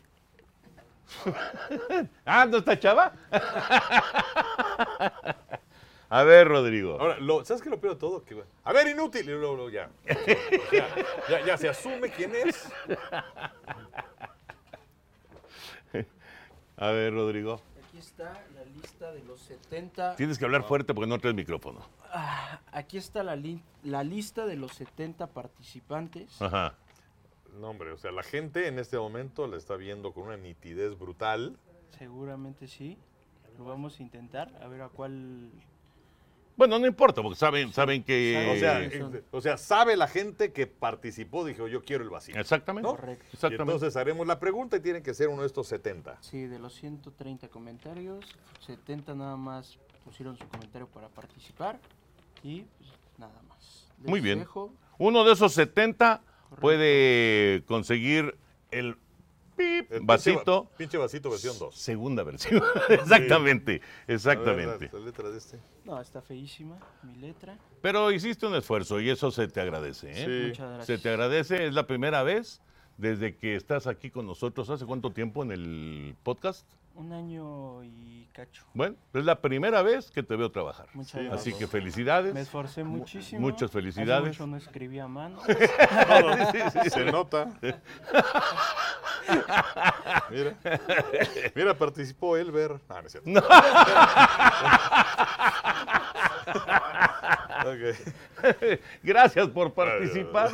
Ah, ¿no está chava? A ver, Rodrigo.
Ahora, ¿sabes qué lo peor de todo? Que, a ver, inútil. Y luego ya. Ya se asume quién es.
A ver, Rodrigo.
Aquí está la lista de los 70.
Tienes que hablar fuerte porque no traes micrófono.
Aquí está la lista de los 70 participantes.
Ajá.
No, hombre, o sea, la gente en este momento la está viendo con una nitidez brutal.
Seguramente sí. Lo vamos a intentar. A ver a cuál.
Bueno, no importa, porque saben que...
O sea, sabe la gente que participó, dijo, yo quiero el vacío.
Exactamente.
¿No?
Correcto.
Y
Exactamente.
entonces haremos la pregunta y tiene que ser uno de estos 70.
Sí, de los 130 comentarios, 70 nada más pusieron su comentario para participar. Y pues, nada más. Les
Muy bien.
dejo.
Uno de esos 70 puede conseguir el pip,
El
vasito.
Pinche vasito versión 2.
Segunda versión. Exactamente,
A ver,
exactamente.
la letra de este.
No, está feísima mi letra.
Pero hiciste un esfuerzo y eso se te agradece. ¿eh?
Sí.
Muchas gracias.
Se te agradece, es la primera vez desde que estás aquí con nosotros. ¿Hace cuánto tiempo en el podcast?
1 año y cacho.
Bueno, es la primera vez que te veo trabajar.
Muchas
Sí,
gracias.
Así que felicidades.
Me esforcé muchísimo.
muchas felicidades.
Hace mucho no escribía a mano.
Se nota. Mira, participó Elber. Ah, no es cierto. Ok.
Gracias por participar.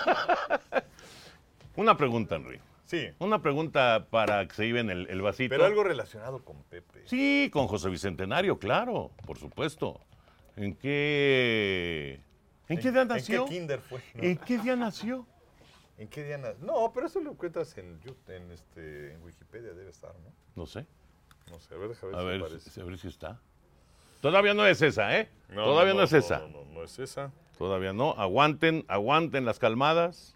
Una pregunta, Henry.
Sí,
Una pregunta para que se lleven el vasito.
pero algo relacionado con Pepe.
Sí, con José Bicentenario, claro, por supuesto. ¿En qué día nació?
¿En qué kinder fue? No.
¿En qué día nació?
¿En qué día nació? No, pero eso lo encuentras en Wikipedia, debe estar, ¿no?
No sé.
No sé, a ver, déjame
A
ver
ver,
si aparece.
a ver si está. Todavía no es esa, ¿eh? Todavía no es esa.
No es esa.
Todavía no. Aguanten las calmadas.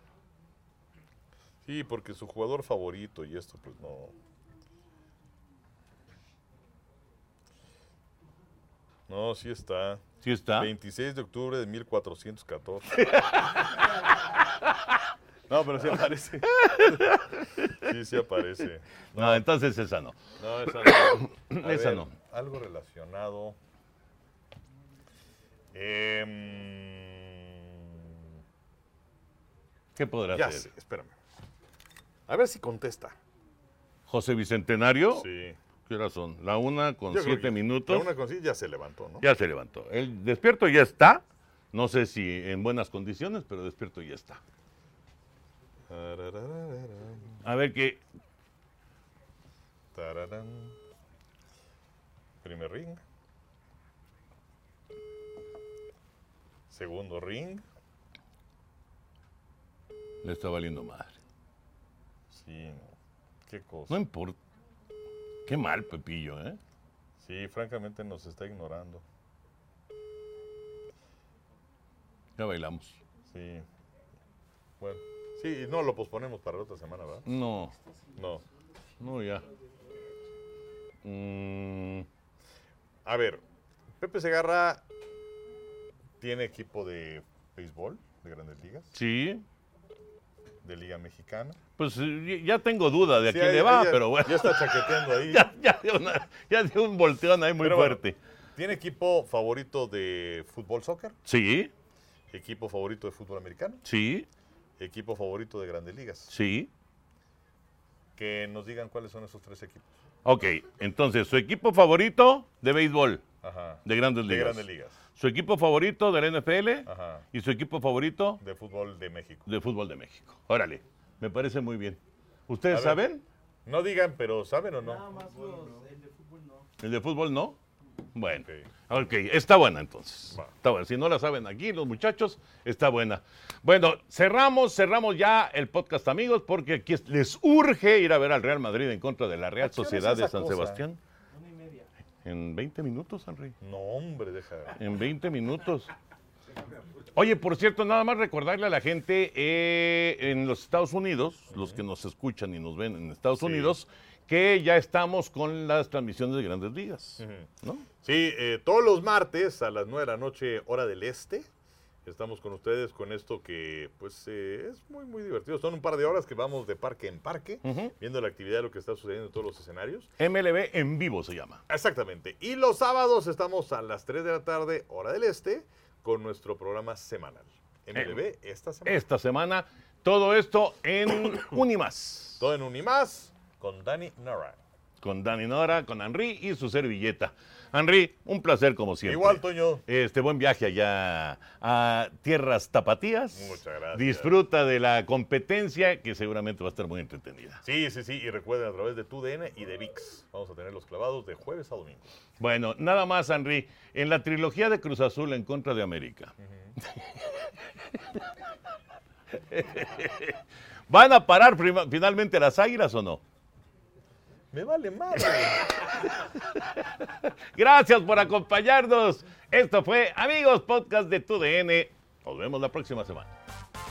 Sí, porque su jugador favorito y esto, pues no. No, sí está.
¿Sí está?
26 de octubre de 1414. No, pero sí aparece. Sí aparece.
No, entonces esa no.
No, esa no. A
Esa
ver,
no.
Algo relacionado.
¿Qué podrá
Ya
ser?
sé, espérame. A ver si contesta.
José Bicentenario.
Sí.
¿Qué horas son? La 1:07
Yo creo que
minutos.
la una con sí ya se levantó, ¿no?
Ya se levantó. El despierto ya está. No sé si en buenas condiciones, pero despierto ya está. A ver qué.
Tararán. Primer ring. Segundo ring.
Le está valiendo madre.
Sí, no. Qué cosa.
No importa. Qué mal, Pepillo, ¿eh?
Sí, francamente nos está ignorando.
Ya bailamos.
Sí. Bueno. Sí, no lo posponemos para la otra semana, ¿verdad?
No,
No.
no, ya.
A ver, Pepe Segarra tiene equipo de béisbol de Grandes Ligas,
Sí.
de Liga Mexicana.
Pues ya tengo duda de a
Sí,
quién
ahí-
le va,
ahí ya-
pero bueno.
Ya está chaqueteando ahí.
Ya dio un volteón ahí muy
Pero bueno,
fuerte.
¿tiene equipo favorito de fútbol soccer?
Sí,
¿Equipo favorito de fútbol americano?
sí,
¿Equipo favorito de Grandes Ligas?
sí.
Que nos digan cuáles son esos 3 equipos.
Ok, entonces, su equipo favorito de béisbol,
Ajá.
de Grandes
De
Ligas.
Grandes Ligas.
Su equipo favorito del NFL
Ajá.
y su equipo favorito
De fútbol de México.
de fútbol de México. Órale, me parece muy bien. ¿Ustedes
A ver.
saben?
No digan, pero ¿saben o no?
Nada más el de fútbol no.
¿El de fútbol no? Bueno,
Ok.
ok, está buena entonces.
Va.
Está buena. Si no la saben aquí los muchachos, está buena. Bueno, cerramos ya el podcast, amigos, porque aquí les urge ir a ver al Real Madrid en contra de la Real
¿A qué hora
Sociedad
es
de
esa
San
cosa?
Sebastián.
1:30.
En 20 minutos, Henry.
No, hombre, deja.
En 20 minutos. Oye, por cierto, nada más recordarle a la gente en los Estados Unidos, los que nos escuchan y nos ven en Estados
Sí.
Unidos, que ya estamos con las transmisiones de Grandes Ligas, ¿no?
Sí, todos los martes a las 9 de la noche, hora del este, estamos con ustedes con esto que pues es muy, muy divertido. Son un par de horas que vamos de parque en parque,
Ujú.
viendo la actividad de lo que está sucediendo en todos los escenarios.
MLB en vivo se llama.
Exactamente. Y los sábados estamos a las 3 de la tarde, hora del este, con nuestro programa semanal. MLB esta semana.
Esta semana, todo esto en Unimás.
Todo en Unimás con Dani Nora.
Con Dani Nora, con Henry y su servilleta. Henry, un placer como siempre.
Igual, Toño.
Buen viaje allá a tierras tapatías.
Muchas gracias.
Disfruta de la competencia que seguramente va a estar muy entretenida.
Sí, sí, sí. Y recuerden a través de TUDN y de VIX. Vamos a tener los clavados de jueves a domingo.
Bueno, nada más, Henry. En la trilogía de Cruz Azul en contra de América. ¿Van a parar finalmente las Águilas o no?
Me vale madre.
Gracias por acompañarnos. Esto fue, amigos, podcast de TUDN. Nos vemos la próxima semana.